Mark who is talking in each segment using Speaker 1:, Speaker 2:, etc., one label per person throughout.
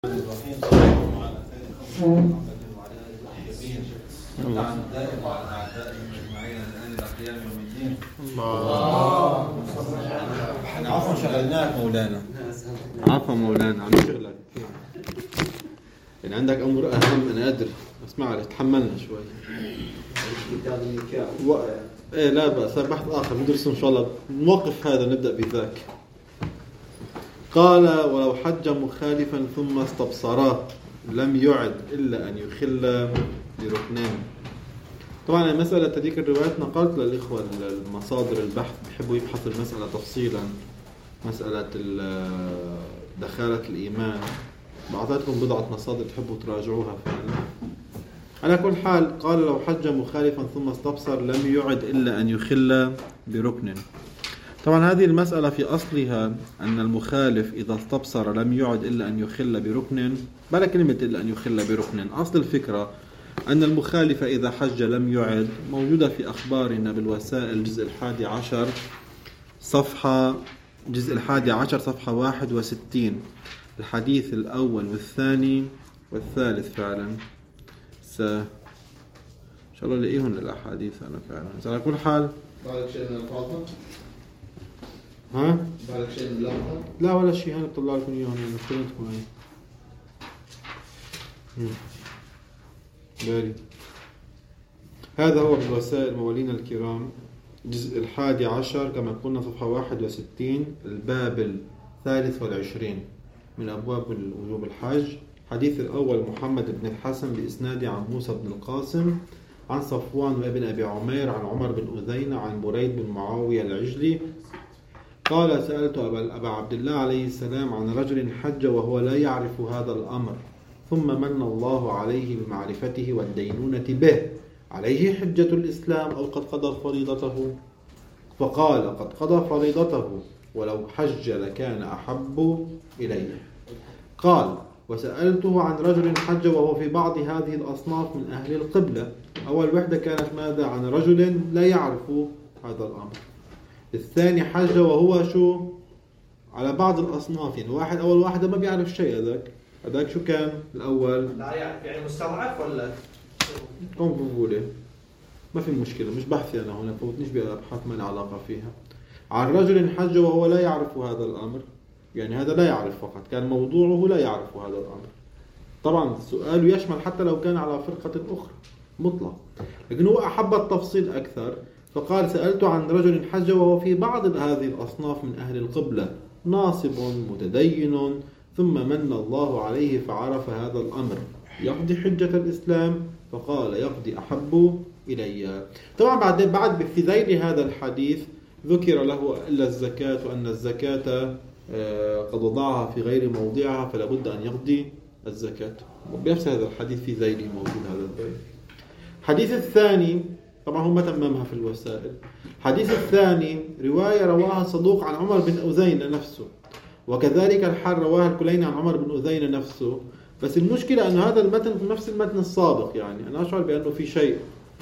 Speaker 1: الرحيم صلى الله على سيدنا محمد وعلى اله الطيبين نعم دائم وعلى اعدائهم اجمعين الان الى قيام يوم الدين. الله احنا عفوا شغلناك مولانا.
Speaker 2: عفوا مولانا عم نشغلك يعني عندك امور اهم. انا ادري اسمع لي تحملنا شوي ايه لا بأس بحث اخر ندرسه ان شاء الله. نوقف هذا نبدا بذاك. قال ولو حج مخالفا ثم استبصراه لم يعد إلا أن يخل بركنين. طبعا المسألة هذيك الروايات نقلت للإخوة المصادر البحث بيحبوا يبحثوا المسألة تفصيلا. مسألة دخالة الإيمان بعطيتكم بضعة مصادر تحبوا تراجعوها فعلا. على كل حال قال لو حج مخالفا ثم استبصر لم يعد إلا أن يخل بركن. طبعا هذه المسألة في أصلها أن المخالف إذا استبصر لم يعد إلا أن يخل بركن. بلا كلمة إلا أن يخل بركن. أصل الفكرة أن المخالف إذا حج لم يعد موجودة في أخبارنا بالوسائل جزء 11 صفحة 61 الحديث الأول والثاني والثالث فعلا. إن شاء الله لقيهم للأحاديث أنا فعلا. على كل حال
Speaker 3: بعدك شيء من الفاطمة؟
Speaker 2: ها؟
Speaker 3: بعدك شيء من اللفظة؟
Speaker 2: لا ولا شيء. أنا بطلع لكم إياهم أنا اختلتكم باري. هذا هو بالوسائل موالينا الكرام جزء 11 كما قلنا صفحة 61 الباب 23 من أبواب وجوب الحج. حديث الأول محمد بن الحسن بإسناد عن موسى بن القاسم عن صفوان وابن أبي عمير عن عمر بن أذينة عن بريد بن معاوية العجلي قال سألت أبا عبد الله عليه السلام عن رجل حج وهو لا يعرف هذا الأمر ثم من الله عليه بمعرفته والدينونة به عليه حجة الإسلام أو قد قضى فريضته؟ فقال قد قضى فريضته ولو حج لكان أحب إليه. قال وسألته عن رجل حج وهو في بعض هذه الأصناف من أهل القبلة. أول وحدة كانت ماذا؟ عن رجل لا يعرف هذا الأمر. الثاني حج وهو شو؟ على بعض الأصناف. يعني أول واحدة ما بيعرف شيء. هذاك شو كان الأول؟
Speaker 4: لا يعرف يعني مستضعف ولا؟
Speaker 2: قوم بقوله ما في مشكلة مش بحثي أنا هنا فوتنيش بأبحاث ما لها علاقة فيها. عن رجل حج وهو لا يعرف هذا الأمر. يعني هذا لا يعرف فقط كان موضوعه لا يعرف هذا الأمر. طبعا السؤال يشمل حتى لو كان على فرقة أخرى مطلق لكن هو أحب التفصيل أكثر. فقال سألت عن رجل حج وهو في بعض هذه الأصناف من أهل القبلة ناصب متدين ثم من الله عليه فعرف هذا الأمر يقضي حجة الإسلام؟ فقال يقضي أحب إلي. طبعا بعد في ذيل هذا الحديث ذكر له إلا الزكاة وأن الزكاة قد وضعها في غير موضعها فلا بد أن يقضي الزكاة. بنفس هذا الحديث في ذيله موجود هذا البيت. الحديث الثاني طبعا هم تممها في الوسائل. الحديث الثاني رواية رواها صدوق عن عمر بن أذينة نفسه وكذلك الحال رواها الكليني عن عمر بن أذينة نفسه. بس المشكلة أن هذا المتن نفس المتن السابق. يعني أنا أشعر بأنه في شيء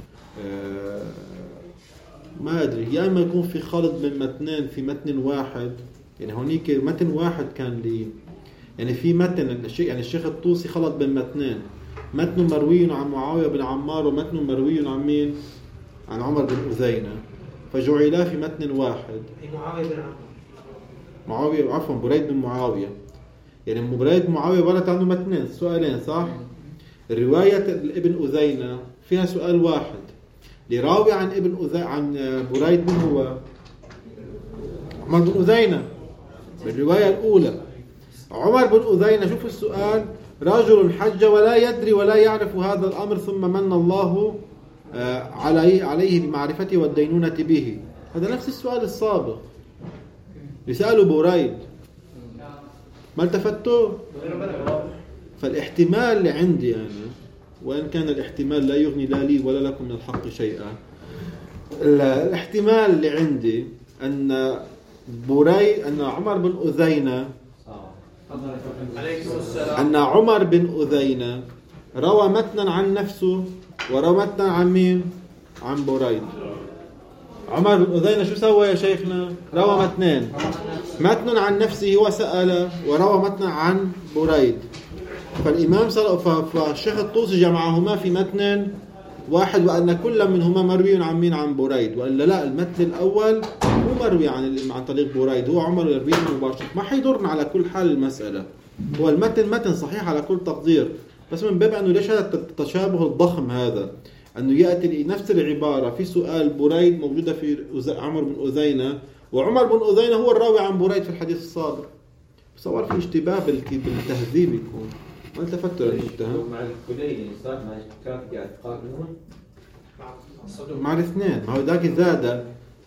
Speaker 2: ما أدري يا إما يكون في خلط بين متنين في متن واحد. يعني هونيك متن واحد كان لي يعني في متن يعني الشيخ الطوسي خلط بين متنين. متن مروي عن معاوية بن عمار ومتن مروي عن مين؟ عن عمر بن أذينة فجعلا في متن واحد.
Speaker 4: معاوية بن عمار
Speaker 2: معاوية عفوا بريد بن معاوية. يعني بريد بن معاوية ولد عنده متنين سؤالين صح؟ الرواية ابن أذينة فيها سؤال واحد. لراوي عن عن بريد بن هو عمر بن أذينة بالرواية الأولى. عمر بن أذينة شوف السؤال رجل حج ولا يدري ولا يعرف هذا الأمر ثم من الله عليه بمعرفته والدينونة به. هذا نفس السؤال السابق يسأله بريد ما التفتوا. فالاحتمال اللي عندي أنا وإن كان الاحتمال لا يغني لا لي ولا لكم من الحق شيئا. الاحتمال اللي عندي أن عمر بن أذينة أن عمر بن أذينة روى متنا عن نفسه وروى متنا عن مين؟ عن بريد. عمر بن أذينة شو سوى يا شيخنا؟ روى متنين. متن عن نفسه وسأل وروى متنا عن بريد. فالإمام فالشيخ الطوسي جمعهما في متن واحد، وأن كل منهما مروي عن مين؟ عن بريد. وإلا لا، المتن الأول مو مروي عن طريق بريد، هو عمر يرويه مباشرة. ما حيضرنا على كل حال المسألة، هو المتن متن صحيح على كل تقدير، بس من باب أنه ليش هذا التشابه الضخم هذا، أنه يأتي نفس العبارة في سؤال بريد موجودة في عمر بن أذينة، وعمر بن أذينة هو الراوي عن بريد في الحديث الصادر. صور في اشتباه بالتهذيب يكون. ما التفت للمتهم
Speaker 5: مع الكليني صار مع كان قاعد تقارنون
Speaker 2: مع الاثنين. هو ذاك زاد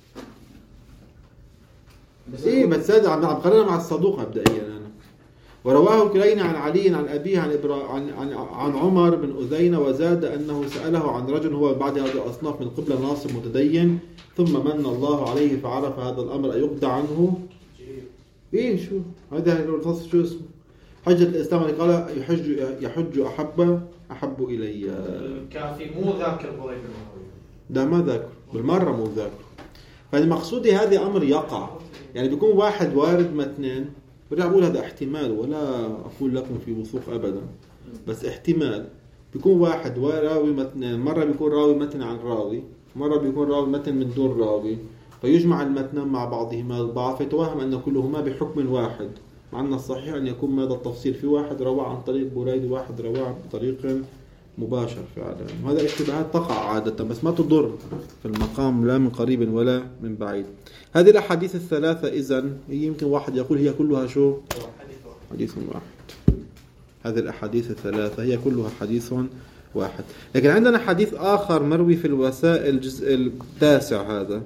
Speaker 2: ايه، بس زاد عم قارنها مع الصدوق مبدئيا انا. ورواه الكليني عن علي عن أبيه عن عمر بن أذينة، وزاد أنه سأله عن رجل هو بعد هذه الأصناف من قبل ناصر متدين، ثم من الله عليه فعرف هذا الأمر أيقضى عنه. إيه شو هذا الفصل شو اسمه؟ حجة الإسلام اللي قال يحج أحب إلي.
Speaker 4: الكافي مو ذاكر بريد المعاوية،
Speaker 2: ده ما ذاكر بالمرة، مو ذاكر. فالمقصود هذا أمر يقع، يعني بيكون واحد وارد متنين، برجع بقول هذا احتمال ولا أقول لكم في وثوق أبدا، بس احتمال. بيكون واحد راوي متنين، مرة بيكون راوي متن عن راوي، مرة بيكون راوي متن من دون راوي، فيجمع المتنان مع بعضهما البعض فيتوهم أن كلهما بحكم واحد، مع أن الصحيح أن يكون هذا التفصيل في واحد رواه عن طريق بريد وواحد رواه بطريق مباشر فعلا. وهذا الاشتباهات تقع عادة بس ما تضر في المقام لا من قريب ولا من بعيد. هذه الأحاديث الثلاثة إذن يمكن واحد يقول هي كلها شو؟ حديث واحد. هذه الأحاديث الثلاثة هي كلها حديث واحد. لكن عندنا حديث آخر مروي في الوسائل الجزء التاسع، هذا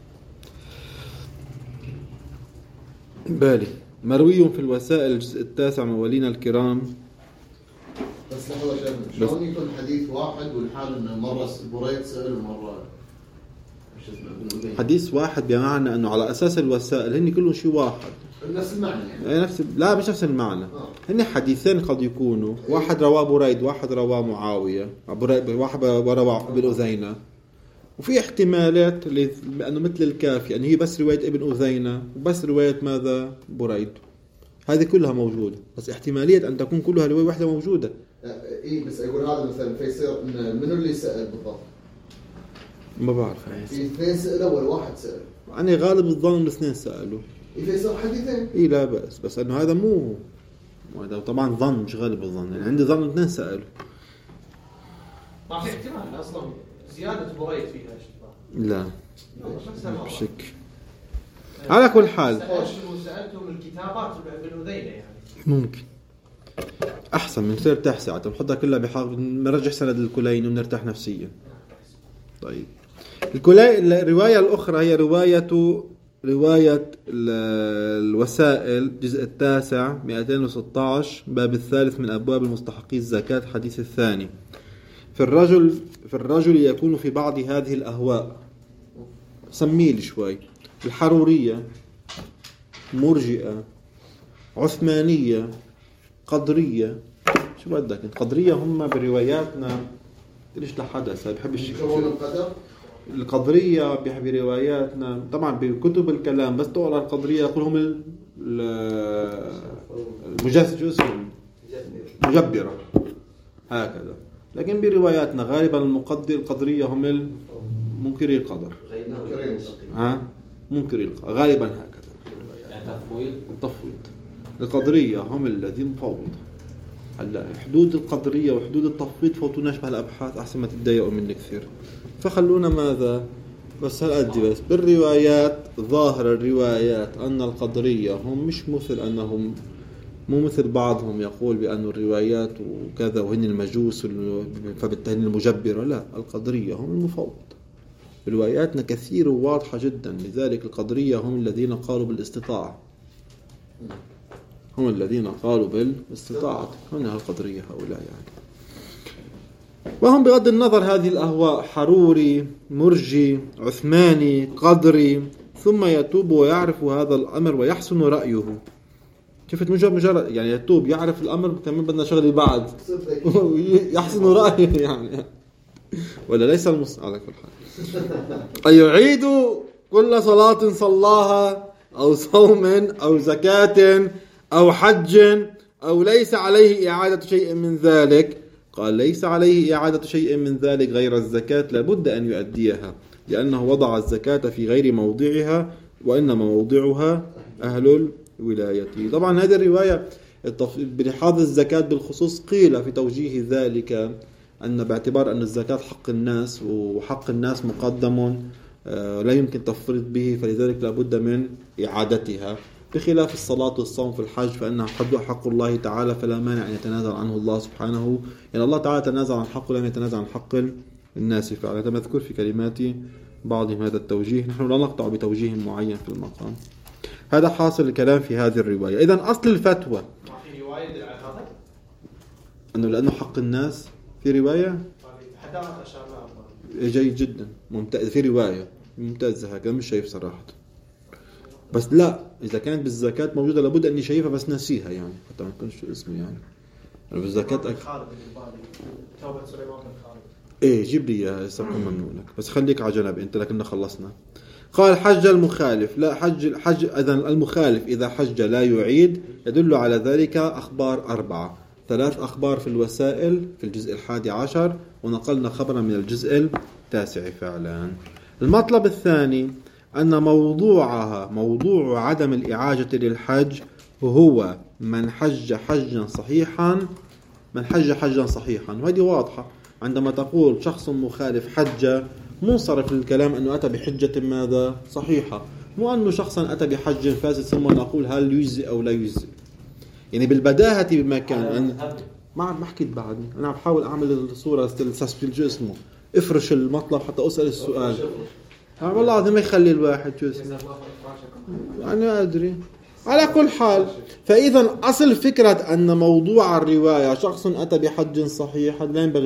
Speaker 2: بالي مروي في الوسائل الجزء التاسع موالينا الكرام.
Speaker 3: بس لحظة شيخ، شلون يكون حديث واحد والحال انه مرة بريد سأل ومرة
Speaker 2: حديث واحد بمعنى انه على اساس الوسائل هن كلهم شيء واحد،
Speaker 3: نفس المعنى يعني.
Speaker 2: لا مش نفس المعنى. هن حديثين قد يكونوا واحد رواه بريد واحد رواه معاوية، واحد رواه ابن أذينة، وفي احتمالات لأنه مثل الكافي أن هي بس رواية ابن أذينة وبس رواية ماذا؟ بريد. هذه كلها موجودة، بس احتمالية أن تكون كلها رواية واحدة موجودة.
Speaker 3: إيه بس أقول هذا مثلا فيصير منو اللي سأل بالضبط؟
Speaker 2: ما بعرف.
Speaker 3: في اثنين سألوا ولا واحد سأل؟
Speaker 2: أنا غالب الظن الاثنين سألوا.
Speaker 3: إيه فيصير حديثين؟
Speaker 2: إيه لا بس أنه هذا مو هذا طبعا ظن مش غالب الظن، يعني عندي ظن اثنين سألوا.
Speaker 4: ما في احتمال أصلا زيادة بريد فيها اشتباه.
Speaker 2: لا بشك. على كل حال
Speaker 4: سألتم الكتابات ابن أذينة يعني
Speaker 2: ممكن أحسن من نرتاح ساعة نحطها كلها بحاجة نرجع سند الكلين ونرتاح نفسيا. طيب الرواية الأخرى هي رواية الوسائل الجزء التاسع 216 باب الثالث من أبواب المستحقي الزكاة الحديث الثاني. في الرجل يكون في بعض هذه الأهواء، سميل شوي، الحرورية، مرجئة، عثمانية، قدرية. شو بدك؟ القدرية هم برواياتنا ليش لحدث بحبش القدرية برواياتنا طبعا بكتب الكلام، بس تقرأ القدرية يقول هم المجبرة هكذا، لكن برواياتنا غالبا القدرية هم منكري القدر، منكري القدر غالبا هكذا. التفويض. القدرية هم الذين فوض. هلا حدود القدرية وحدود التفويض فوتوناش بهالأبحاث أحسن ما تتضايقوا مني كثير، فخلونا ماذا بس هالقد بس بالروايات. ظاهر الروايات أن القدرية هم مش مثل أنهم مو مثل بعضهم يقول بأن الروايات وكذا وهن المجوس فبالتالي المجبرة، لا، القدرية هم المفوض. رواياتنا كثير وواضحة جدا، لذلك القدرية هم الذين قالوا بالاستطاعة، هم الذين قالوا بالاستطاعة، هنا القدرية هؤلاء يعني. وهم بغض النظر هذه الأهواء، حروري، مرجي، عثماني، قدري، ثم يتوب ويعرف هذا الأمر ويحسن رأيه. شفت مجرد يعني يتوب يعرف الأمر كمان بدنا شغل بعد يحسن رأيه يعني، ولا ليس على كل حال يعيد كل صلاة صلاها أو صوم أو زكاة أو حج أو ليس عليه إعادة شيء من ذلك؟ قال ليس عليه إعادة شيء من ذلك غير الزكاة لابد أن يؤديها، لأنه وضع الزكاة في غير موضعها وإنما موضعها أهل الولاية. طبعا هذه الرواية بلحاظ الزكاة بالخصوص قيل في توجيه ذلك أن باعتبار أن الزكاة حق الناس وحق الناس مقدم لا يمكن تفريط به، فلذلك لابد من إعادتها، بخلاف الصلاة والصوم في الحج فإنها حق الله تعالى فلا مانع أن يتنازل عنه الله سبحانه، يعني الله تعالى تنازل عن حقه لم يتنازل عن حق الناس فعلا. هذا مذكور في كلمات بعضهم هذا التوجيه، نحن لا نقطع بتوجيه معين في المقام. هذا حاصل الكلام في هذه الرواية. إذن أصل الفتوى
Speaker 4: في رواية يدل على هذا
Speaker 2: أنه لأنه حق الناس في رواية
Speaker 4: حداثة أشار
Speaker 2: جيد جدا ممتاز، في رواية ممتازة هكذا مش شايف صراحة، بس لا إذا كانت بالزكاة موجودة لابد أني شايفها بس ناسيها يعني حتى ما يكونش اسمي يعني بالزكاة
Speaker 4: خالد توبة سليمان بن خالد.
Speaker 2: إيه جيب لي إياها سبق ممنونك، بس خليك على جنب أنت لكننا خلصنا. قال حج المخالف لا حج إذن المخالف إذا حج لا يعيد. يدل على ذلك أخبار 4، 3 أخبار في الوسائل في الجزء 11 ونقلنا خبرا من الجزء 9 فعلا. المطلب الثاني أن موضوع عدم الإعاجة للحج هو من حج حجا صحيحا، وهذه واضحة عندما تقول شخص مخالف حج منصرف للكلام أنه أتى بحجة ماذا صحيحة، مو أنه شخصا أتى بحج فاسد ثم نقول هل يجزي أو لا يجزي، يعني بالبداهة بمكان ما حكيت بعدني أنا عم بحاول أعمل الصورة في اسمه افرش المطلب حتى أسأل السؤال والله العظيم ما يخلي الواحد شو اسمه أنا أدري. على كل حال فإذا أصل فكرة أن موضوع الرواية شخص أتى بحج صحيح هذا لا ينبغي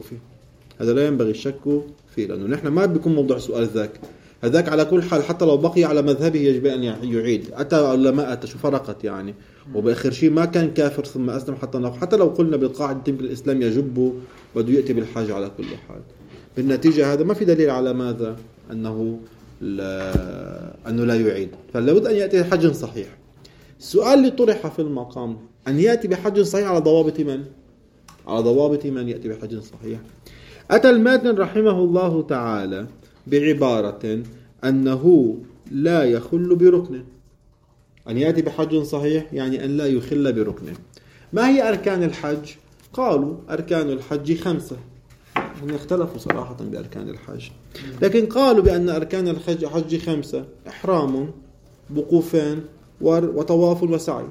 Speaker 2: الشك فيه، لأنه نحن ما بيكون موضوع سؤال هذاك على كل حال حتى لو بقي على مذهبه يجب أن يعيد، أتى ولا ما أتى شو فرقت يعني، وبآخر شيء ما كان كافر ثم أسلم حتى لو قلنا بالقاعدة الإسلام يجب بده يأتي بالحج على كل حال. بالنتيجة هذا ما في دليل على ماذا أنه لا يعيد، فلابد أن يأتي حج صحيح. السؤال اللي طرح في المقام أن يأتي بحج صحيح على ضوابط من يأتي بحج صحيح. أتى الماتن رحمه الله تعالى بعبارة أنه لا يخل بركن، أن يأتي بحج صحيح يعني أن لا يخل بركن. ما هي أركان الحج؟ قالوا أركان الحج 5، هم اختلفوا صراحة بأركان الحج، لكن قالوا بأن أركان الحج 5: إحرام، وقوفان، وطواف وسعي.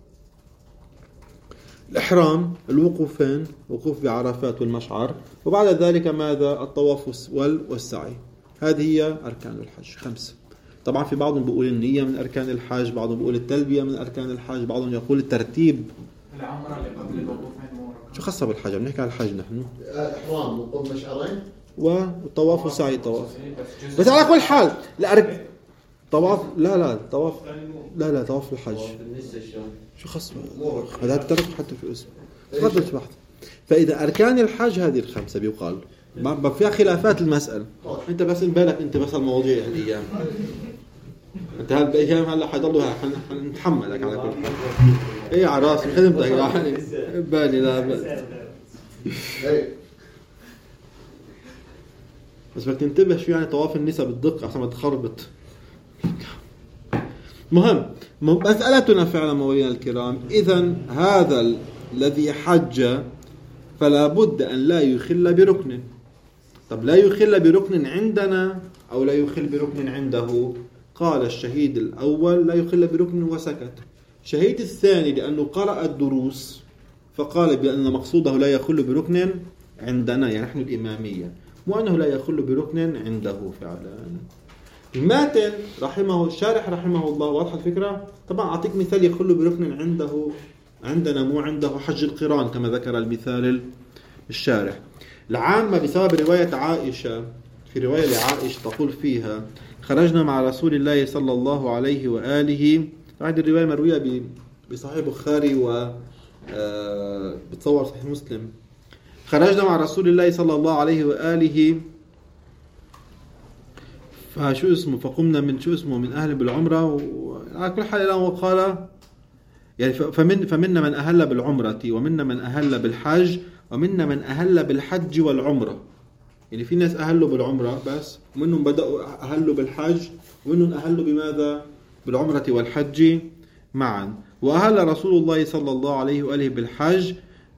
Speaker 2: الإحرام، الوقوفان، وقوف بعرفات والمشعر، وبعد ذلك ماذا؟ الطواف والسعي. هذه هي أركان الحج 5. طبعا في بعضهم بيقول النية من أركان الحج، بعضهم بيقول التلبية من أركان الحج، بعضهم يقول الترتيب.
Speaker 4: العمرة اللي قبل الوقوفين
Speaker 2: شو خاصة بالحج؟ بنحكي عن الحج نحن.
Speaker 3: إحرام وقوف مشعرين
Speaker 2: والطواف وسعي طواف. بس على كل حال طواف طواف طواف الحج شو خاصة هذا ترك حتى في الاسم تفضل بحث. فإذا أركان الحج هذه 5 بيقال ما فيها خلافات المسألة. أنت بس بالك أنت بس المواضيع هالأيام أنت هالأيام هلا حيضلوا حنتحملك على كل حال. إيه على راسي خدمتك يعني بالي لا بس بدك تنتبه شو يعني طواف النساء بالدقة عشان ما تخربط. مهم مسألتنا فعلا موالينا الكرام، إذن هذا الذي حج فلا بد أن لا يخل بركن. طب لا يخل بركن عندنا أو لا يخل بركن عنده؟ قال الشهيد الأول لا يخل بركن وسكت. الشهيد الثاني لأنه قرأ الدروس فقال بأن مقصوده لا يخل بركن عندنا يعني نحن الإمامية، مو أنه لا يخل بركن عنده فعلا. الماتن الشارح رحمه الله واضح الفكرة. طبعا أعطيك مثال يخل بركن عندنا مو عنده حج القران كما ذكر المثال الشارح. العامة بسبب رواية عائشة، في رواية لعائشة تقول فيها خرجنا مع رسول الله صلى الله عليه وآله، هذه الرواية مروية بصحيح بخاري بتصور صحيح مسلم. خرجنا مع رسول الله صلى الله عليه وآله فقمنا من أهل بالعمرة على كل حال وقال يعني فمنا من أهل بالعمرة ومنا من أهل بالحج ومنا من أهل بالحج والعمرة. يعني في ناس أهلوا بالعمرة بس، ومنهم بدأوا أهلوا بالحج، ومنهم أهلوا بماذا؟ بالعمرة والحج معا. وأهل رسول الله صلى الله عليه وآله بالحج،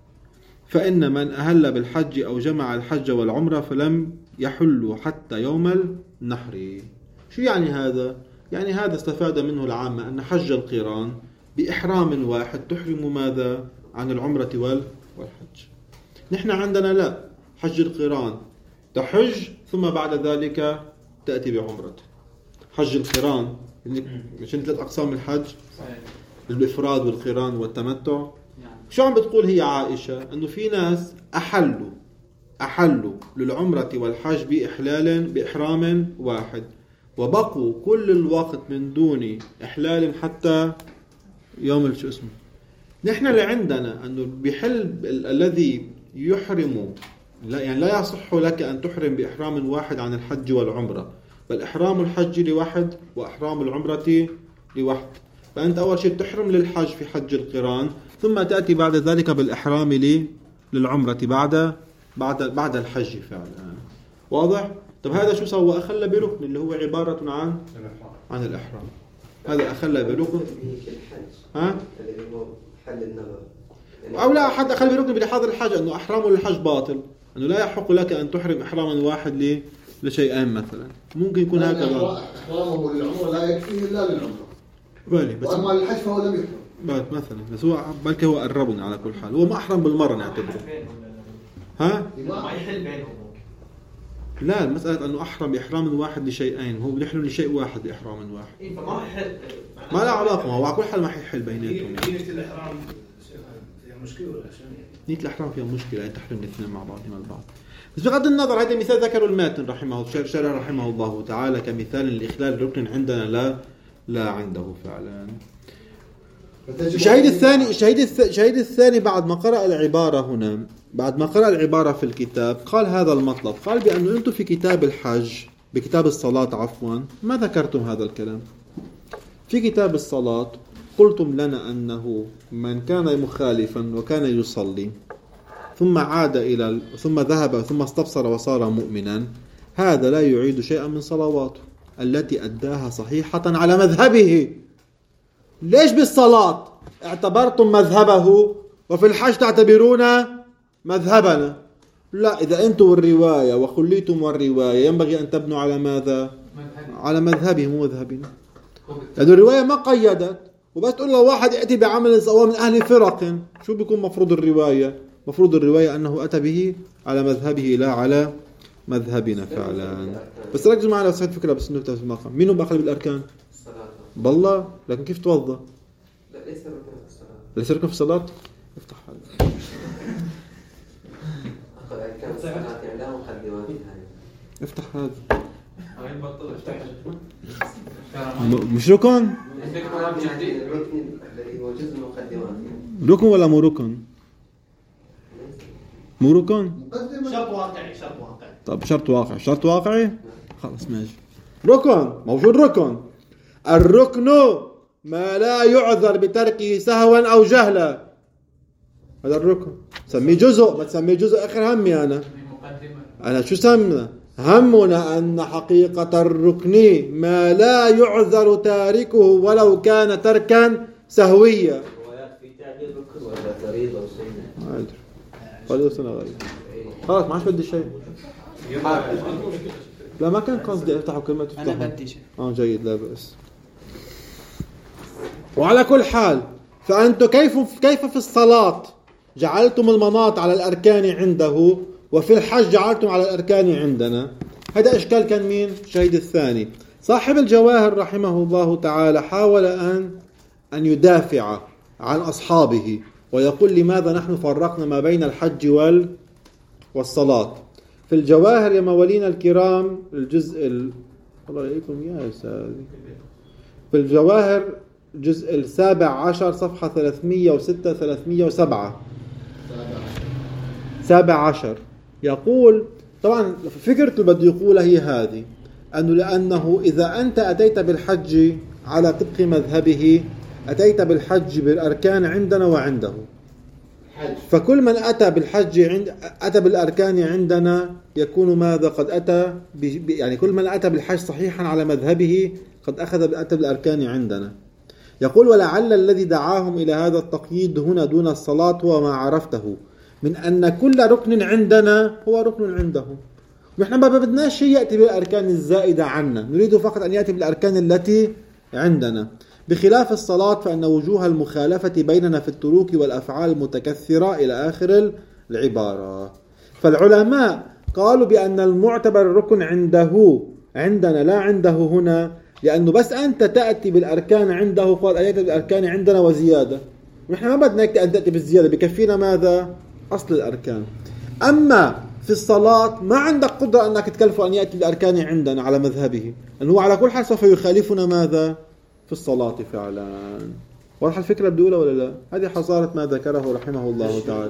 Speaker 2: فإن من أهل بالحج أو جمع الحج والعمرة فلم يحلوا حتى يوم النحر. شو يعني هذا؟ يعني هذا استفاد منه العامة أن حج القران بإحرام واحد تحرم ماذا؟ عن العمرة والحج. نحن عندنا لا، حج القران تحج ثم بعد ذلك تأتي بعمرة. حج القران مشان 3 أقسام الحج، الإفراد والقران والتمتع. شو عم بتقول هي عائشة؟ أنه في ناس أحلوا للعمرة والحج بإحرام واحد، وبقوا كل الوقت من دون إحلال حتى يوم شو اسمه. نحن اللي عندنا أنه بحل الذي يحرم، لا يصح لك أن تحرم بإحرام واحد عن الحج والعمرة، بل إحرام الحج لوحد وإحرام العمرة لوحد. فأنت أول شيء تحرم للحج في حج القران، ثم تأتي بعد ذلك بالإحرام للعمرة بعد الحج فعلا. واضح؟ طب هذا شو سوى؟ أخلى بركن اللي هو عبارة عن الإحرام. هذا أخلى بركن
Speaker 5: اللي هو حل النظر،
Speaker 2: أو لا أحد أخلى بركن بلحاظ الحج أنه أحرامه للحج باطل، أنه لا يحق لك أن تحرم إحراما واحد لشيئين مثلا. ممكن يكون هكذا.
Speaker 3: إحرامه للعمرة لا يكفيه إلا للعمرة، وأما للحج فهو لم يحرم
Speaker 2: مثلا. بس هو بلكي هو قربنا على كل حال، هو ما أحرم بالمرة نعتبره.
Speaker 4: ما يحل بينهم.
Speaker 2: لا، المسألة أنه أحرم بإحرام واحد لشيئين، هو بيحرم لشيء واحد بإحرام واحد.
Speaker 4: فما يحل،
Speaker 2: ما لا علاقة، هو على كل حال ما يحل بيناتهم.
Speaker 6: نية الإحرام فيها مشكلة ولا شيء؟
Speaker 2: نية الإحرام فيها مشكلة، أن تحرم الاثنين مع بعضهم البعض. بس بغض النظر، هذا مثال ذكره الماتن رحمه الله تعالى كمثال لإخلال الركن عندنا لا عنده فعلا. الشهيد الثاني بعد ما قرأ العبارة هنا، بعد ما قرأ العبارة في الكتاب، قال هذا المطلب، قال بأنه أنتم في كتاب الحج، بكتاب الصلاة عفوا، ما ذكرتم هذا الكلام. في كتاب الصلاة قلتم لنا أنه من كان مخالفا وكان يصلي ثم عاد ثم ذهب ثم استبصر وصار مؤمنا، هذا لا يعيد شيئا من صلواته التي أداها صحيحة على مذهبه. ليش بالصلاة اعتبرتم مذهبه وفي الحج تعتبرون مذهبنا؟ لا، إذا أنتم والرواية وخليتم والرواية ينبغي أن تبنوا على ماذا؟ على مذهبهم ومذهبنا. لأن الرواية ما قيدت، وبس تقول له واحد يأتي بعمل سواء من أهل فرق، شو بيكون مفروض الرواية؟ مفروض الرواية أنه أتى به على مذهبه لا على مذهبنا فعلا. بس ركزوا معنا لو سألت فكرة بس نكتب في المقام. مين هو بأخذ بالأركان؟ بالله. لكن كيف توضى؟
Speaker 5: لا، ليس ركن في الصلاة.
Speaker 2: ليس ركن في الصلاة؟ افتح هذا.
Speaker 5: أركان الصلاة يعني لا مقدمات هاي.
Speaker 2: افتح هذا.
Speaker 4: افتح.
Speaker 2: مش ركن؟
Speaker 5: الركن الذي هو جزء من مقدمات.
Speaker 2: ركن ولا مو ركن؟ مو ركن؟
Speaker 4: شرط واقعي.
Speaker 2: طب شرط واقعي؟ خلاص ماشي. ركن موجود. ركن الركن ما لا يعذر بتركه سهوا أو جهلا، هذا الركن. سميه جزء، ما تسميه جزء آخر همي أنا شو سمنا؟ همنا أن حقيقة الركن ما لا يعذر تاركه ولو كان تركا سهويا.
Speaker 5: في تعبير ركن ولا فريضة أو سنة؟
Speaker 2: ما أدري. قالوا سنة غير. خلاص ما عادش بدي شيء. لا ما كان قصدي افتحوا كلمة تفتحوا.
Speaker 7: أنا بدي شيء.
Speaker 2: جيد لا بأس. وعلى كل حال فأنتم كيف في الصلاة جعلتم المناط على الأركان عنده، وفي الحج جعلتم على الأركان عندنا. هذا إشكال كان مين؟ الشهيد الثاني. صاحب الجواهر رحمه الله تعالى حاول أن يدافع عن أصحابه ويقول لماذا نحن فرقنا ما بين الحج والصلاة. في الجواهر يا موالينا الكرام الجزء الله عليكم يا أستاذ، في الجواهر الجزء 17 صفحة 306 307 17 يقول، طبعا فكرته اللي بده يقولها هي هذه، لأنه إذا أنت أتيت بالحج على طبق مذهبه أتيت بالحج بالأركان عندنا وعنده.
Speaker 3: حج.
Speaker 2: فكل من أتى بالحج أتى بالأركان عندنا يكون ماذا؟ قد أتى يعني كل من أتى بالحج صحيحا على مذهبه قد أتى بالأركان عندنا. يقول ولعل الذي دعاهم إلى هذا التقييد هنا دون الصلاة هو ما عرفته من أن كل ركن عندنا هو ركن عندهم. نحن ما بدناش شيء يأتي بالأركان الزائدة عنا، نريد فقط أن يأتي بالأركان التي عندنا. بخلاف الصلاة فإن وجوه المخالفة بيننا في التروك والأفعال المتكثرة إلى آخر العبارة. فالعلماء قالوا بأن المعتبر ركن عندنا لا عنده هنا، لأنه بس أنت تأتي بالأركان عنده قال أتيت بالأركان عندنا وزيادة، ونحن ما بدنا أن تأتي بالزيادة، بكفينا ماذا؟ أصل الأركان. أما في الصلاة ما عندك قدرة أنك تكلفه أن يأتي بالأركان عندنا على مذهبه، لأنه على كل حال سوف يخالفنا ماذا؟ في الصلاة فعلا. واضح الفكرة بدي أقولها ولا لا؟ هذه حصارة ما ذكره رحمه الله تعالى.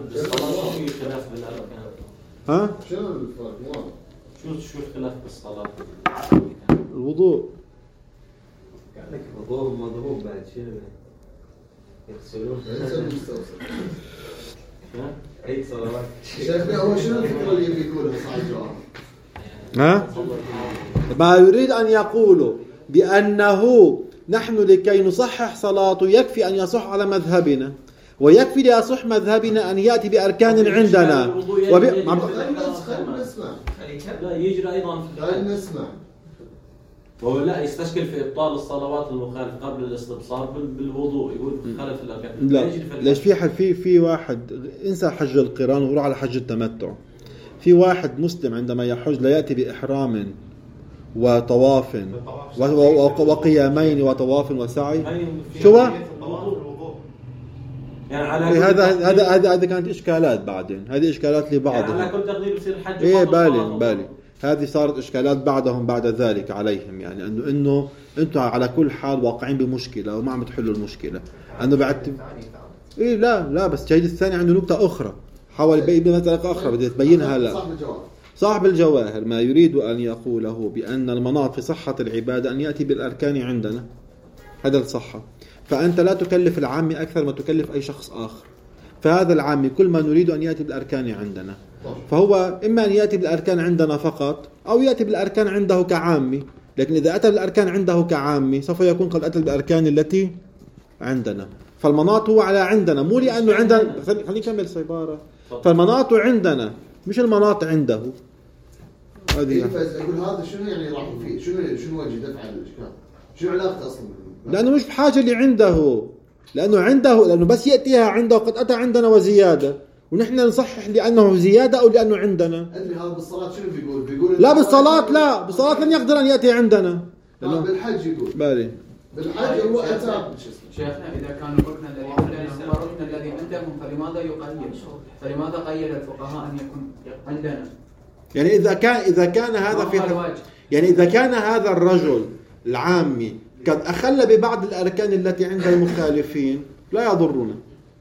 Speaker 2: ها؟
Speaker 3: شنو الفرق؟
Speaker 7: شو الخلاف بالصلاة؟
Speaker 2: الوضوء.
Speaker 5: كأنك وضوء مضروب بعد شنو؟ يغسلون. أي صلوات.
Speaker 3: شيخنا هو شنو الفكرة اللي يبي يقولها صاحب الجواب؟
Speaker 2: ها؟ ما يريد أن يقوله بأنه نحن لكي نصحح صلاته يكفي أن يصح على مذهبنا، ويكفي ليصح مذهبنا أن يأتي بأركان عندنا.
Speaker 7: لا يجري أيضا
Speaker 3: نسمع.
Speaker 7: وهو لا يستشكل في إبطال الصلوات المخالفة قبل الاستبصار بالوضوء، يقول خلف الأركان.
Speaker 2: لا ليش في واحد انسى حج القران وروح على حج التمتع. في واحد مسلم عندما يحج لا يأتي بإحرام وطواف وقيامين وطواف وسعي. شو يعني على هذا كانت إشكالات بعدين، هذه إشكالات لبعضهم.
Speaker 7: يعني على كل تقدير يصير الحج.
Speaker 2: إيه بالي هذه صارت إشكالات بعدهم بعد ذلك عليهم، يعني إنه أنتم على كل حال واقعين بمشكلة وما عم تحلوا المشكلة. أنه بعد إيه لا بس الشهيد الثاني عنده نقطة أخرى، حاول يبين مسألة أخرى بدي تبينها. لا صاحب الجواهر ما يريد أن يقوله بأن المناط في صحة العبادة أن يأتي بالأركان عندنا، هذا الصحة. فأنت لا تكلف العامي أكثر ما تكلف أي شخص آخر. فهذا العامي كل ما نريد أن يأتي بالأركان عندنا، فهو إما أن يأتي بالأركان عندنا فقط أو يأتي بالأركان عنده كعامي. لكن إذا أتى بالأركان عنده كعامي سوف يكون قد أتى بالأركان التي عندنا. فالمناط هو على عندنا، مو لأنه عندنا. خليني نكمل عبارة. فالمناط عندنا مش المناط عنده.
Speaker 3: هذه يقول هذا شنو يعني راح فيه؟ شنو وجه دفع الإشكال؟ شنو علاقته أصلا؟
Speaker 2: لأنه مش بحاجة اللي عنده، لأنه بس يأتيها عنده قد أتى عندنا وزيادة، ونحن نصحح لأنه زيادة أو لأنه عندنا.
Speaker 3: أنت هذا بالصلاة شنو بيقول؟
Speaker 2: لا بالصلاة لن يقدر أن يأتي عندنا.
Speaker 3: بالحج يقول.
Speaker 2: بالي.
Speaker 3: بالحج هو أتى.
Speaker 8: شيخنا إذا كان الركن الذي عندنا هو الركن الذي عندهم فلماذا يقيد؟ فلماذا قيد الفقهاء أن يكون عندنا؟
Speaker 2: يعني إذا كان هذا في يعني إذا كان هذا الرجل العامي قد أخل ببعض الأركان التي عند المخالفين لا يضرنا،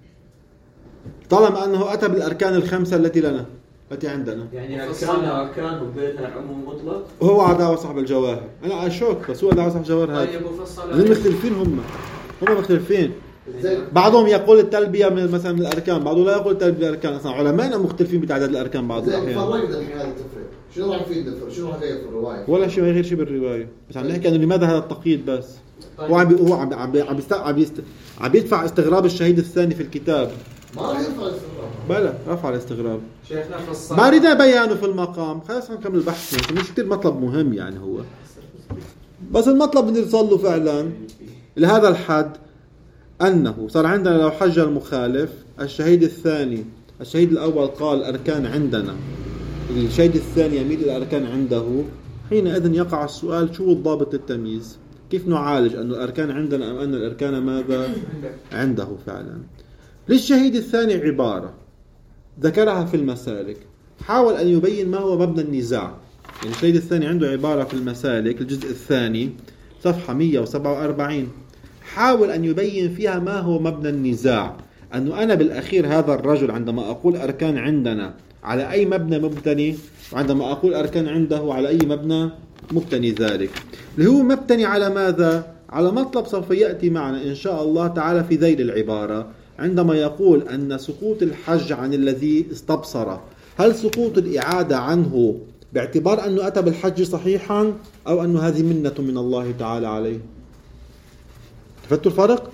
Speaker 2: طالما أنه أتى بالأركان الخمسة التي عندنا.
Speaker 5: يعني أركانهم بينها عموم مطلق.
Speaker 2: وهو عداوة صاحب الجواهر. أنا أشوك بس هو عداوة صاحب الجواهر هذا. هم مختلفين، هم مختلفين. بعضهم يقول التلبية مثلا من الأركان، بعضهم لا يقول التلبية من الأركان. أصلا علماءنا مختلفين بتعداد الأركان بعض الأحيان.
Speaker 3: فرقنا الحين هذا التفريق. شنو راح يفيد الفرق؟ شنو راح يغير في الرواية؟
Speaker 2: ولا شيء، غير شيء بالرواية. بس عم نحكي إنه لماذا هذا التقييد بس. هو عم يدفع استغراب الشهيد الثاني في الكتاب.
Speaker 3: ما راح يرفع الاستغراب.
Speaker 2: بلا رفع الاستغراب.
Speaker 8: شيخنا في الصلاة.
Speaker 2: ما أريد بيانه في المقام. خلاص نكمل البحث. مش كتير مطلب مهم يعني هو. بس المطلب اللي نوصله فعلا لهذا الحد أنه صار عندنا لو حج المخالف الشهيد الثاني، الشهيد الأول قال أركان عندنا، الشهيد الثاني يميل إلى أركان عنده، حينئذ يقع السؤال شو الضابط التمييز؟ كيف نعالج أن الأركان عندنا أم أن الأركان ماذا عنده فعلا؟ للشهيد الثاني عبارة ذكرها في المسالك، حاول أن يبين ما هو مبنى النزاع. يعني الشهيد الثاني عنده عبارة في المسالك الجزء الثاني صفحة 147، حاول أن يبين فيها ما هو مبنى النزاع. أنه أنا بالأخير هذا الرجل عندما أقول أركان عندنا على أي مبنى مبتني، وعندما أقول أركان عنده على أي مبنى مبتني ذلك، اللي هو مبتني على ماذا؟ على مطلب سوف يأتي معنا إن شاء الله تعالى في ذيل العبارة عندما يقول أن سقوط الحج عن الذي استبصر، هل سقوط الإعادة عنه باعتبار أنه أتى بالحج صحيحا أو أنه هذه منة من الله تعالى عليه؟ تفتوا الفرق؟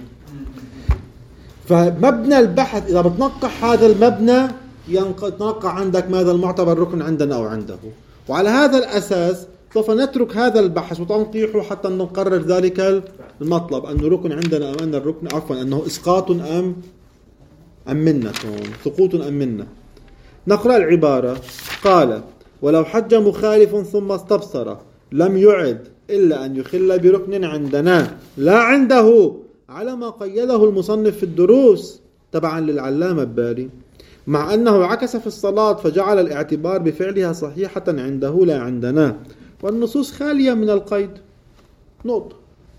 Speaker 2: فمبنى البحث إذا بتنقح هذا المبنى يتنقح عندك ماذا المعتبر ركن عندنا أو عنده، وعلى هذا الأساس سوف نترك هذا البحث وتنقيحه حتى نقرر ذلك المطلب أنه ركن عندنا أم أن الركن أنه إسقاط أم منة، سقوط أم منة. نقرأ العبارة. قال: ولو حج مخالف ثم استبصر لم يعد إلا أن يخل بركن عندنا لا عنده، على ما قيده المصنف في الدروس تبعا للعلامة الباري، مع أنه عكس في الصلاة فجعل الاعتبار بفعلها صحيحة عنده لا عندنا، والنصوص خالية من القيد. نقطة.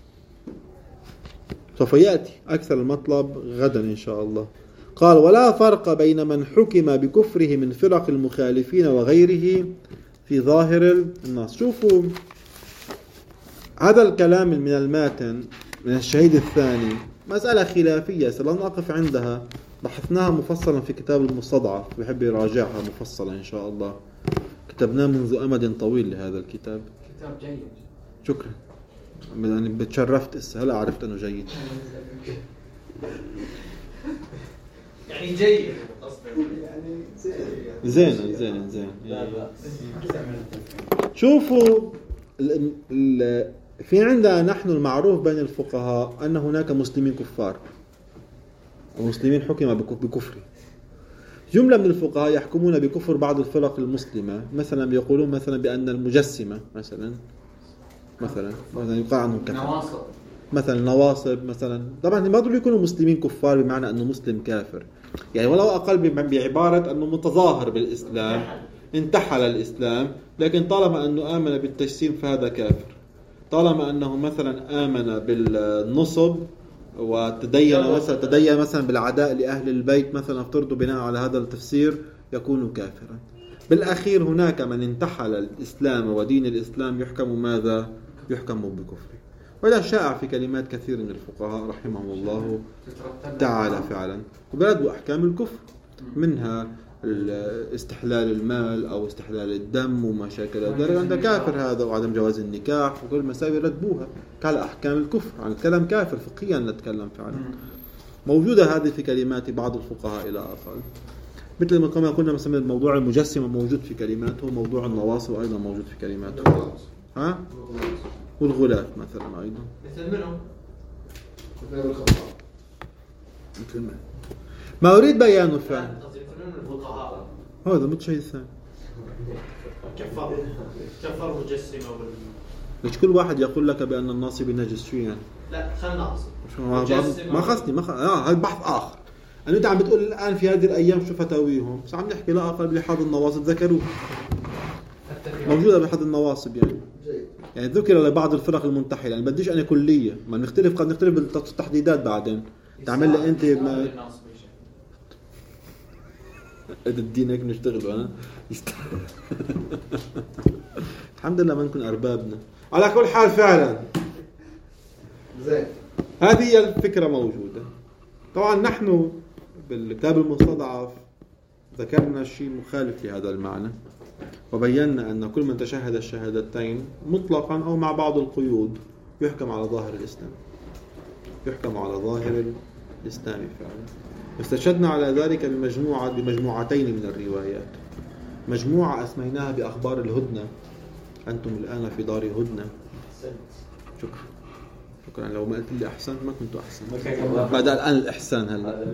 Speaker 2: سوف يأتي أكثر المطلب غدا إن شاء الله. قال: ولا فرق بين من حكم بكفره من فرق المخالفين وغيره في ظاهر النص. شوفوا هذا الكلام من الماتن من الشهيد الثاني مسألة خلافية سلام نقف عندها، بحثناها مفصلا في كتاب المستضعف، بحب يراجعها مفصلا إن شاء الله، كتبناه منذ أمد طويل لهذا الكتاب.
Speaker 8: كتاب جيد.
Speaker 2: شكرا، يعني بتشرفت هلا عرفت أنه جيد.
Speaker 4: يعني جيد
Speaker 2: زين. شوفوا في عندنا نحن المعروف بين الفقهاء أن هناك مسلمين كفار ومسلمين حكم بكفر. جملة من الفقهاء يحكمون بكفر بعض الفرق المسلمة، مثلا يقولون مثلا بأن المجسمة مثلا يقال عنهم كفر، مثلا نواصب مثلا. طبعا ما دول يكونوا مسلمين كفار بمعنى أنه مسلم كافر، يعني ولو أقل بعبارة أنه متظاهر بالإسلام انتحل الإسلام، لكن طالما أنه آمن بالتجسيم فهذا كافر. طالما أنه مثلا آمن بالنصب وتدين مثلا بالعداء لأهل البيت مثلا، افترضوا بناء على هذا التفسير يكون كافرا. بالأخير هناك من انتحل الإسلام ودين الإسلام يحكم ماذا؟ يحكم بكفره. وهذا شائع في كلمات كثير من الفقهاء رحمهم الله تعالى فعلا، وبردوا أحكام الكفر، منها استحلال المال أو استحلال الدم وما شاكل ذلك عند كافر هذا، وعدم جواز النكاح وكل مسائل ردبوها كعلى أحكام الكفر، عن كلام كافر فقهيا نتكلم فعلا. موجودة هذه في كلمات بعض الفقهاء إلى آخر، مثل ما كما قلنا مثلا موضوع المجسمة موجود في كلماته، موضوع النواصب أيضا موجود في كلماته، والغلاة مثلا أيضا
Speaker 4: مثل منهم
Speaker 2: مثل ما أريد بيانه فعلا. هذا متشيء ثاني
Speaker 4: كفر مجسمة
Speaker 2: ليش كل واحد يقول لك بأن الناصب نجس؟ شو يعني؟
Speaker 4: لا خلنا
Speaker 2: ما خصني هذا بحث آخر. أنت عم بتقول الآن في هذه الأيام شو فتاويهم، بس عم نحكي لا أقل بحد النواصب ذكروه، موجودة بحد النواصب يعني ذكر لبعض الفرق المنتحلة. يعني بديش أنا كلية، ما نختلف قد نختلف بالتحديدات بعدين. تعمل لي أنت ما الدين هيك نشتغل أنا الحمد لله ما نكون أربابنا. على كل حال فعلا
Speaker 3: زين،
Speaker 2: هذه هي الفكرة موجودة. طبعا نحن بالكتاب المستضعف ذكرنا شيء مخالف لهذا المعنى، وبينا أن كل من تشهد الشهادتين مطلقا أو مع بعض القيود يحكم على ظاهر الإسلام، يحكم على ظاهر الإسلام فعلا. واستشهدنا على ذلك بمجموعتين من الروايات. مجموعة أسميناها بأخبار الهدنة، أنتم الآن في دار هدنة. شكرا لو ما قلت لي أحسنت ما كنت أحسن، بعد الآن الإحسان هلا.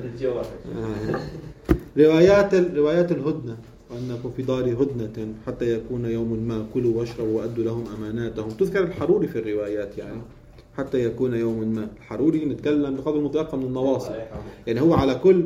Speaker 2: روايات الهدنة، وأنكم في دار هدنة حتى يكون يوم ما كلوا واشربوا وأدوا لهم أماناتهم. تذكر الحروري في الروايات يعني حتى يكون يوم ما. الحروري نتكلم بقدر المتيقن من النواصب، يعني هو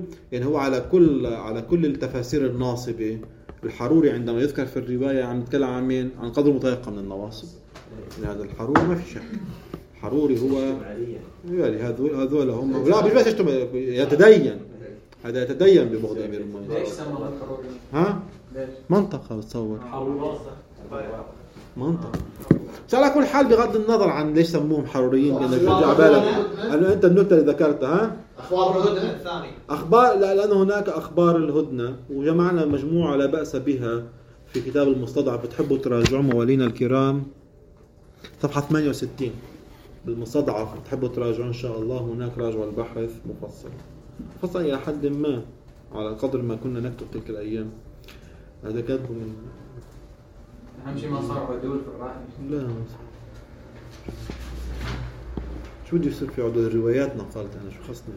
Speaker 2: على كل التفاسير الناصبة. الحروري عندما يذكر في الرواية عم نتكلم عن مين؟ عن قدر المتيقن من النواصب. يعني هذا الحروري ما في شك، الحروري هو يعني هذول هم لا مش بس يتدين، هذا يتدين ببغض أمير المؤمنين.
Speaker 8: ليش سموه الحروري؟
Speaker 2: منطقة بتصور منطق. بس على كل حال بغض النظر عن ليش سموهم حروريين لأنك ترجع بالك أنه أنت النكتة اللي ذكرتها
Speaker 4: أخبار الهدنة الثاني
Speaker 2: أخبار لأن هناك أخبار الهدنة وجمعنا مجموعة لا بأس بها في كتاب المستضعف. بتحبوا تراجعوا موالينا الكرام صفحة 68 بالمستضعف، بتحبوا تراجعوا إن شاء الله. هناك راجعوا البحث مفصل إلى حد ما على قدر ما كنا نكتب تلك الأيام. هذا كاتبه من
Speaker 8: أهم شيء ما صار عدول في الرأي.
Speaker 2: لا شو بده يصير في عدول الروايات نقلت أنا شو خصني.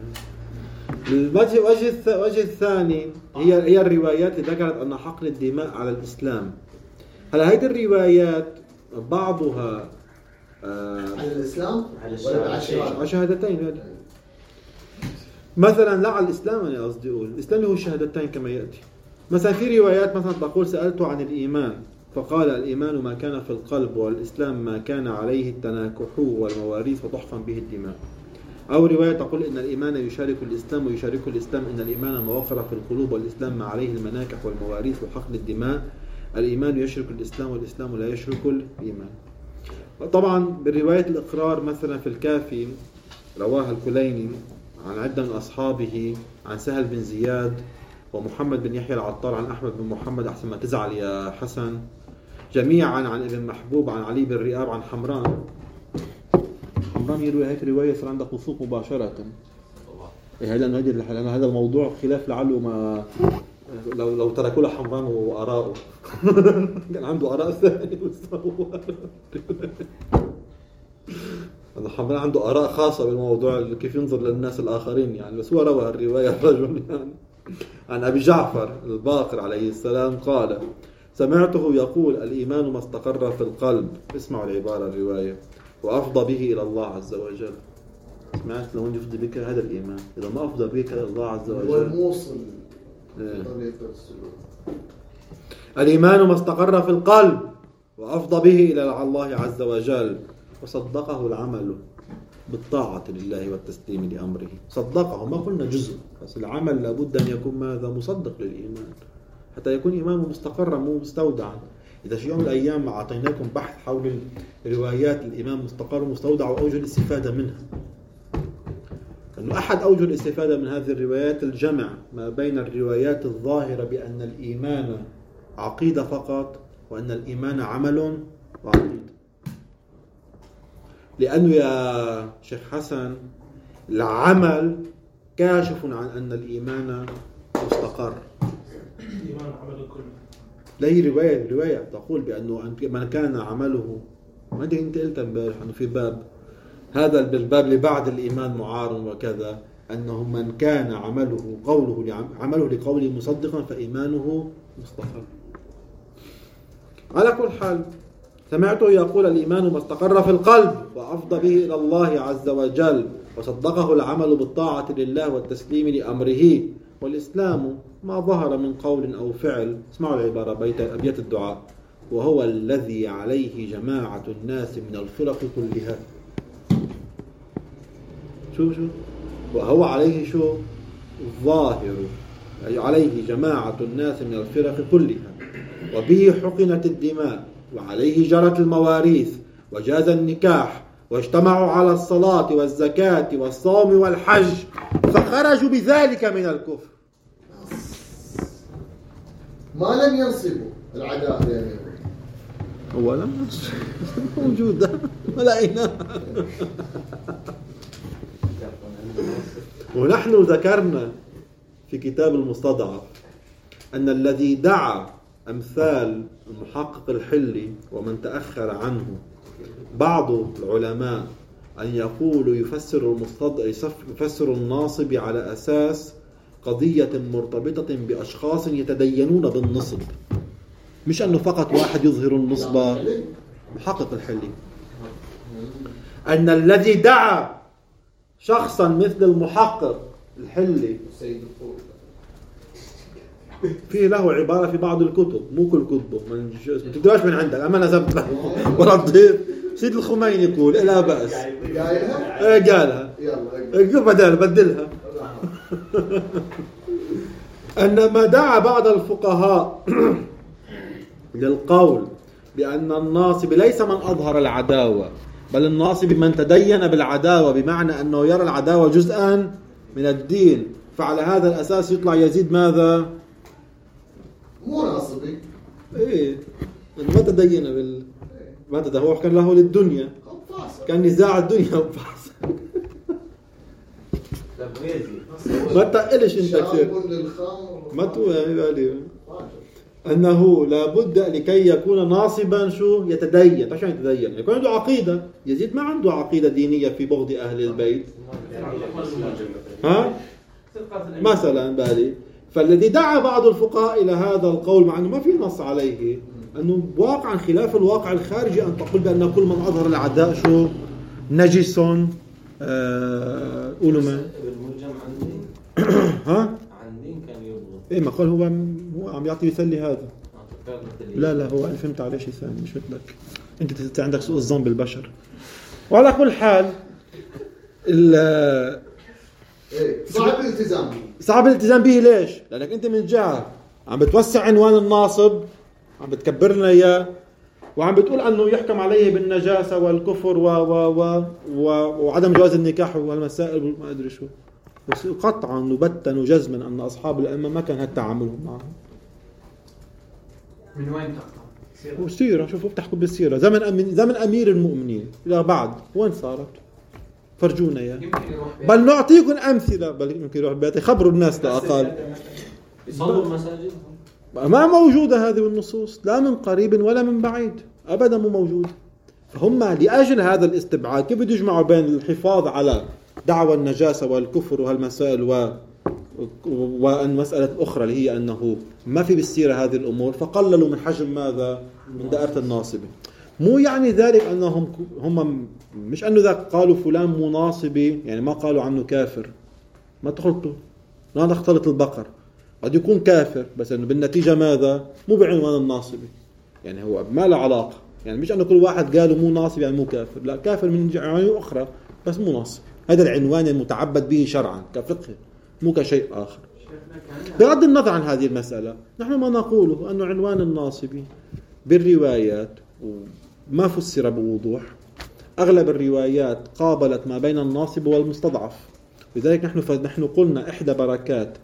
Speaker 2: الوجه الثاني هي الروايات اللي ذكرت أن حقن الدماء على الإسلام. هلا هيدي الروايات بعضها
Speaker 3: على الإسلام ولا على
Speaker 2: شهادتين مثلا. لا على الإسلام أنا قصدي أقول الإسلام هو الشهادتين كما يأتي. مثلا في روايات مثلا تقول سألته عن الإيمان فقال الإيمان ما كان في القلب والإسلام ما كان عليه التناكح والمواريث وتحقن به الدماء. أو رواية تقول إن الإيمان يشارك الإسلام ويشارك الإسلام إن الإيمان ما وقر في القلوب والإسلام ما عليه المناكح والمواريث وحقن الدماء. الإيمان يشرك الإسلام والإسلام لا يشرك الإيمان. طبعا بالرواية الإقرار مثلا في الكافي رواها الكليني عن عدة من أصحابه عن سهل بن زياد ومحمد بن يحيى العطار عن أحمد بن محمد أحسن ما تزعل يا حسن جميعا عن ابن محبوب عن علي بن رئاب عن حمران يروي هيك رواية صار عندك وثوق مباشرة. لأن هذا الموضوع خلاف لعله ما لو تركوا له حمران وآراءه كان عنده آراء ثانية أنا حمران عنده آراء خاصة بالموضوع كيف ينظر للناس الآخرين يعني. بس هو روى الرواية الرجل يعني عن أبي جعفر الباقر عليه السلام قال سمعته يقول الإيمان ما استقر في القلب. اسمعوا العبارة الرواية وأفضى به إلى الله عز وجل. سمعت لو يفضي بك هذا الإيمان إذا ما أفضى بك إلى الله عز وجل
Speaker 3: هو الموصل.
Speaker 2: الإيمان ما استقر في القلب وأفضى به إلى الله عز وجل وصدقه العمل بالطاعة لله والتسليم لأمره. صدقه ما قلنا جزء بس العمل لابد أن يكون ماذا مصدق للإيمان حتى يكون إيمانه مستقرا مو مستودعا. إذا في يوم من الأيام أعطيناكم بحث حول روايات الإمام مستقر مستودع وأوجه الاستفادة منها أنه أحد أوجه الاستفادة من هذه الروايات الجمع ما بين الروايات الظاهرة بأن الإيمان عقيدة فقط وأن الإيمان عمل وعقيدة. لأنه يا شيخ حسن العمل كاشف عن أن الإيمان مستقر.
Speaker 6: الإيمان عمل الكل.
Speaker 2: لا هي رواية تقول بأنه من كان عمله ما أنت قلت امبارح أنه في باب هذا الباب اللي بعد الإيمان معارض وكذا أنه من كان عمله لقوله مصدقا فإيمانه مستقر. على كل حال سمعته يقول الإيمان ما استقر في القلب وأفضى به إلى الله عز وجل وصدقه العمل بالطاعة لله والتسليم لأمره. والإسلام ما ظهر من قول أو فعل. اسمعوا العبارة أبيات الدعاء وهو الذي عليه جماعة الناس من الفرق كلها. شو وهو عليه شو الظاهر عليه جماعة الناس من الفرق كلها وبه حقنت الدماء وعليه جرت المواريث وجاز النكاح واجتمعوا على الصلاة والزكاة والصوم والحج فخرجوا بذلك من الكفر.
Speaker 3: ما لم ينصبوا العداء يعني
Speaker 2: هو لم موجودة ملائنا. ونحن ذكرنا في كتاب المستضعف أن الذي دعا أمثال المحقق الحلي ومن تأخر عنه بعض العلماء أن يقولوا يفسر الناصب على أساس قضية مرتبطة بأشخاص يتدينون بالنصب، مش أنه فقط واحد يظهر النصب. محقق الحلي أن الذي دعا شخصا مثل المحقق الحلي فيه له عبارة في بعض الكتب، مو كل كتبه ما تكتبهاش من عندك، أما نزبت له ورضيت سيد الخميني يقول لا بأس قالها بدلها أن ما دعا بعض الفقهاء للقول بأن الناصب ليس من أظهر العداوة، بل الناصب من تدين بالعداوة، بمعنى أنه يرى العداوة جزءا من الدين. فعلى هذا الأساس يطلع يزيد ماذا؟
Speaker 3: مو ناصبي.
Speaker 2: إيه ما تدين ما تدين، هو كان له للدنيا، كان نزاع الدنيا وفاسق. ما تقلش انت كثير، ما تقول انه لابد لكي يكون ناصبا شو يتدين. عشان يتدين يكون عنده عقيده. يزيد ما عنده عقيده دينيه في بغض اهل البيت، ها مثلا بالي. فالذي دعا بعض الفقهاء الى هذا القول، مع انه ما في نص عليه، انه واقعا خلاف الواقع الخارجي ان تقول بان كل من اظهر العداء شو نجس. قولوا ما ها
Speaker 7: عندين كان يبغض.
Speaker 2: ايه ما قال هو عم يعطي مثال لهذا. لا هو انا فهمت عليه شيء ثاني مش مثلك انت عندك سوء الظن بالبشر. وعلى كل حال صعب الالتزام به. ليش؟ لانك انت من جهه عم بتوسع عنوان الناصب، عم بتكبر لنا اياه، وعم بتقول انه يحكم عليه بالنجاسه والكفر وعدم جواز النكاح والمسائل ما ادري شو. بس قطعا وبتا وجزما ان اصحاب الائمه ما كان هالتعاملهم معهم.
Speaker 8: من وين تقطع؟
Speaker 2: والسيره شوفوا بتحكوا بالسيره زمن امير المؤمنين الى بعد وين صارت؟ فرجونا يا بل نعطيكم امثله. بل يمكن يروح بيت يخبروا الناس لاقل
Speaker 7: يصلوا المساجد.
Speaker 2: ما موجوده هذه النصوص لا من قريب ولا من بعيد، ابدا مو موجوده. هم لاجل هذا الاستبعاد كيف بده يجمعوا بين الحفاظ على دعوى النجاسه والكفر وهالمسائل والمساله الاخرى اللي هي انه ما في بالسيره هذه الامور، فقللوا من حجم ماذا؟ من دائره الناصبه. مو يعني ذلك انهم هم مش انه ذاك قالوا فلان مناصبي، يعني ما قالوا عنه كافر. ما تخلطوا، لا نختلط البقر. قد يكون كافر بس انه بالنتيجه ماذا؟ مو بعنوان الناصبي، يعني هو ما له علاقه. يعني مش انه كل واحد قالوا مو ناصب يعني مو كافر، لا كافر من عناوين اخرى بس مو ناصب. هذا العنوان المتعبد به شرعا كفقه مو كشيء اخر. بغض النظر عن هذه المساله، نحن ما نقوله انه عنوان الناصبي بالروايات ما فسر بوضوح. اغلب الروايات قابلت ما بين الناصب والمستضعف. لذلك نحن قلنا احدى بركات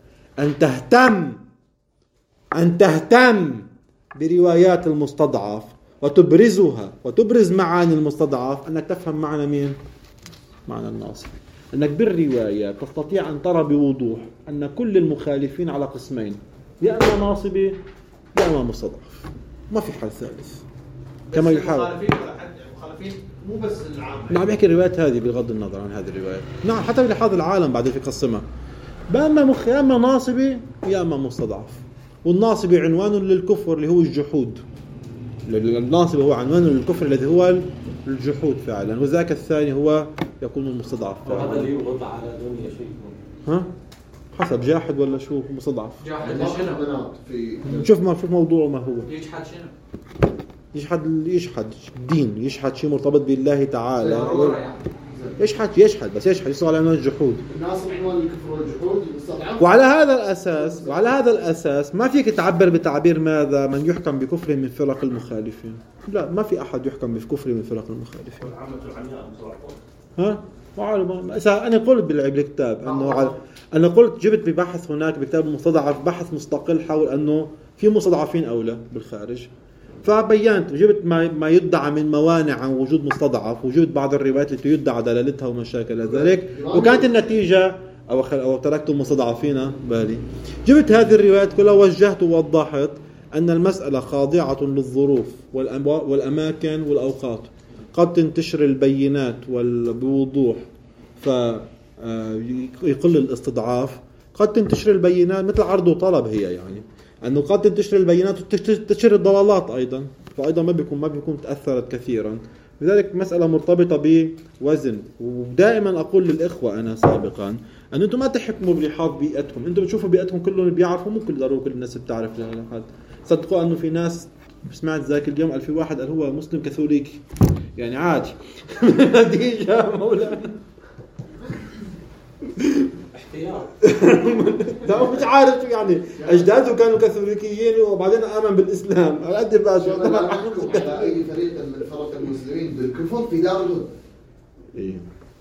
Speaker 2: أن تهتم بروايات المستضعف وتبرزها وتبرز معاني المستضعف، أنك تفهم معنى مين؟ معنى الناصب. أنك بالروايات تستطيع أن ترى بوضوح أن كل المخالفين على قسمين، يا أما ناصبي يا أما مستضعف، ما في حل ثالث. كما يحاول
Speaker 4: المخالفين مو بس العام.
Speaker 2: نعم يحكي الروايات هذه بغض النظر عن هذه الروايات. نعم حتى بلحاظ العالم بعد في قسمها يا اما ناصبي يا اما مستضعف. والناصبي عنوان للكفر اللي هو الجحود. الناصب هو عنوان للكفر الذي هو الجحود فعلا، وذاك الثاني هو يكون المستضعف فعلا.
Speaker 7: هذا اللي يوضع على دنيا شيء.
Speaker 2: ها حسب جاحد ولا شو مستضعف.
Speaker 8: جاحد شنو؟
Speaker 2: شوف موضوعه ما هو.
Speaker 8: يجحد شنو؟
Speaker 2: يشحد دين، يشحد شيء مرتبط بالله تعالى. يشحد بس يشحد يصير على الجحود.
Speaker 3: الناصب عنوان الكفر والجحود المستضعف.
Speaker 2: وعلى هذا الأساس ما فيك تعبر بتعبير ماذا؟ من يحكم بكفر من فرق المخالفين. لا ما في أحد يحكم بكفر من فرق المخالفين. ها؟ أنا قلت بالكتاب أنا قلت جبت ببحث هناك بكتاب المستضعف بحث مستقل حول أنه في مستضعفين أولى بالخارج. فبينت جبت ما يدعى من موانع عن وجود مستضعف، وجبت بعض الروايات التي يدعى دلالتها وما شاكل ذلك، وكانت النتيجة أو تركت المستضعفين بالي. جبت هذه الروايات كلها ووجهت ووضحت أن المسألة خاضعة للظروف والأماكن والأوقات. قد تنتشر البينات بوضوح فيقل الاستضعاف، قد تنتشر البينات مثل عرض وطلب هي يعني أنه قد تنتشر البيانات وتنتشر الضلالات أيضا، فأيضا ما بيكون تأثرت كثيرا. لذلك مسألة مرتبطة بوزن. ودائما أقول للإخوة أنا سابقا أن أنتم ما تحكموا بلحاظ بيئتهم. أنتم بتشوفوا بيئتهم كلهم بيعرفوا، مو كل ضروري كل الناس بتعرف لهذا. صدقوا أنه في ناس سمعت ذاك اليوم في واحد قال هو مسلم كاثوليكي يعني عادي. نتيجة مولانا
Speaker 7: احتياط
Speaker 2: لا مش عارف يعني اجداده كانوا كاثوليكيين وبعدين امن بالاسلام على قد باش
Speaker 3: لا نحكم على اي فريق من فرق المسلمين بالكفر في دار الهدى.
Speaker 2: إيه.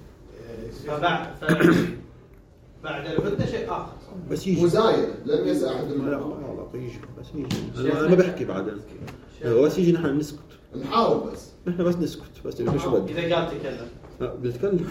Speaker 4: بعد الفتنة شيء آخر.
Speaker 2: بس يجي
Speaker 3: مزايد لم يسأل أحد
Speaker 2: لا يجي بس يجي انا ما بحكي بعدين بس يجي نحن نسكت
Speaker 3: نحاول بس
Speaker 2: نحن بس نسكت بس مش بدي
Speaker 4: إذا قال تكلم.
Speaker 2: لا بتكلم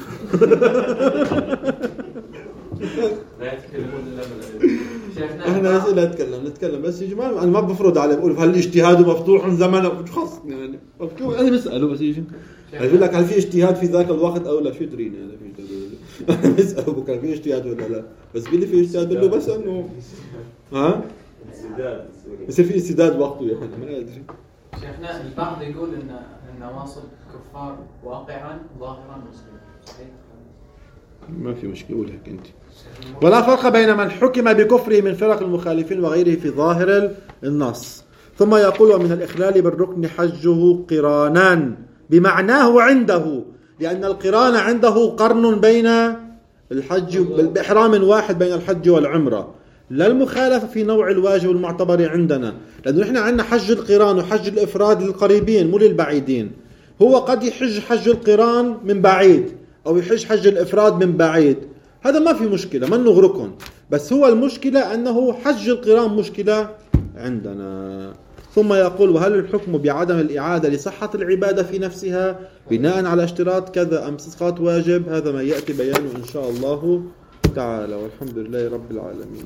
Speaker 7: لا يتكلمون الا من
Speaker 8: شيخنا
Speaker 2: احنا اسئله نتكلم بس يا جماعه انا ما بفرض عليه بقول هل اجتهاده مفتوح زمان مش خاص يعني مفتوح انا بساله بس يجي يقول لك هل في اجتهاد في ذاك الوقت او لا شو يدريني انا في اجتهاد بساله كان في اجتهاد ولا لا بس بيقول لي في اجتهاد بقول له بس انه ها يصير في استداد وقته يعني ما ادري.
Speaker 8: شيخنا البعض يقول ان النواصب كفار واقعا ظاهرا مسلمين صحيح؟
Speaker 2: ما في مشكله قول هيك انت. ولا فرق بين من حكم بكفره من فرق المخالفين وغيره في ظاهر النص. ثم يقول ومن الإخلال بالركن حجه قرانان بمعناه عنده لأن القران عنده قرن بين الحج بإحرام واحد بين الحج والعمرة لا المخالفة في نوع الواجب المعتبر عندنا لأنه نحن عندنا حج القران وحج الإفراد للقريبين مو للبعيدين. هو قد يحج حج القران من بعيد أو يحج حج الإفراد من بعيد هذا ما في مشكلة ما نغرقهم بس هو المشكلة أنه حج القران مشكلة عندنا. ثم يقول وهل الحكم بعدم الإعادة لصحة العبادة في نفسها بناء على اشتراط كذا أم إسقاط واجب هذا ما يأتي بيانه إن شاء الله تعالى والحمد لله رب العالمين.